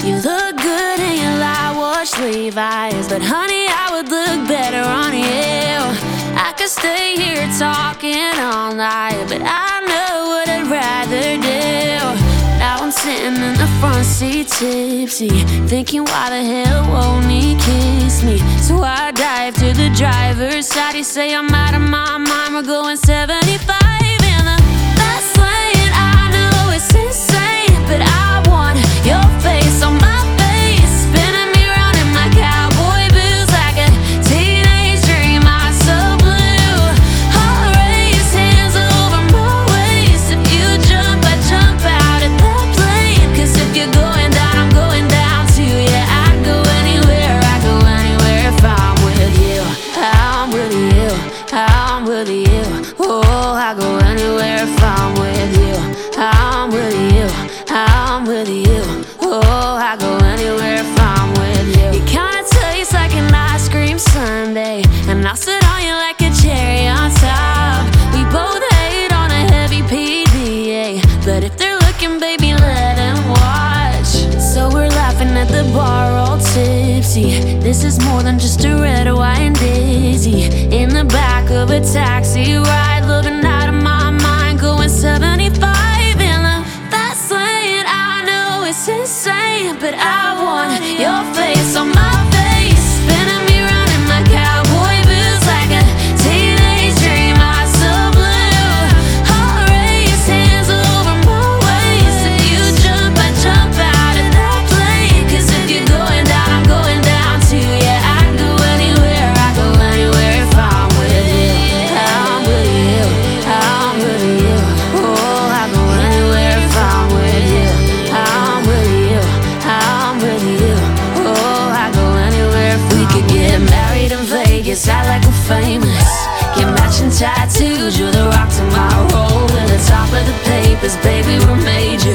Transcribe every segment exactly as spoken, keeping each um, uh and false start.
You look good in your light wash Levi's, but honey, I would look better on you. I could stay here talking all night, but I know what I'd rather do. Now I'm sitting in the front seat tipsy, thinking why the hell won't he kiss me? So I dive to the driver's side. He say I'm out of my mind, we're going seventy-five in the fast lane. I know it's insane, but I want your face on my face, spinning me round in my cowboy boots like a teenage dream. I'm so blue. Heart race, hands over my waist. If you jump, I jump out of that plane. Cause if you're going down, I'm going down too. Yeah, I'd go anywhere, I'd go anywhere if I'm with you. I'm with you, I'm with you. Oh, I go anywhere if I'm with you. I'm with you, I'm with you. Oh, I go anywhere if I'm with you. You kinda taste like an ice cream sundae, and I'll sit on you like a cherry on top. We both hate on a heavy P D A, but if they're looking, baby, let them watch. So we're laughing at the bar all tipsy. This is more than just a red wine daisy. In the back of a taxi ride, looking out of my mind, going seventy-five in the fast lane. I know it's insane, but I want your face on my face, spinning me round in my cowboy boots like a teenage dream. I'm so blue. Heart race, hands over my waist. If you jump, I jump out of that plane. Cause if you're going down, I'm going down too. Yeah, I'd go anywhere, I'd go anywhere if I'm with you. I'm with you, I'm with you. Oh, I go anywhere if I'm with you. I'm with you, I'm with you. Oh, I go anywhere if we could get married in Vegas, act like we're famous, get matching tattoos, you're the rock to my roll. At the top of the papers, baby, we're major.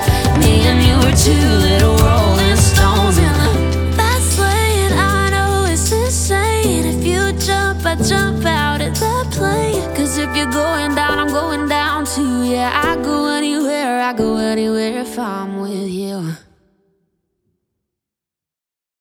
Me and you are two little rolling stones in the fast lane. I know it's insane. If you jump, I jump out of that plane. Cause if you're going down, I'm going down too. Yeah, I go anywhere, I go anywhere if I'm with you.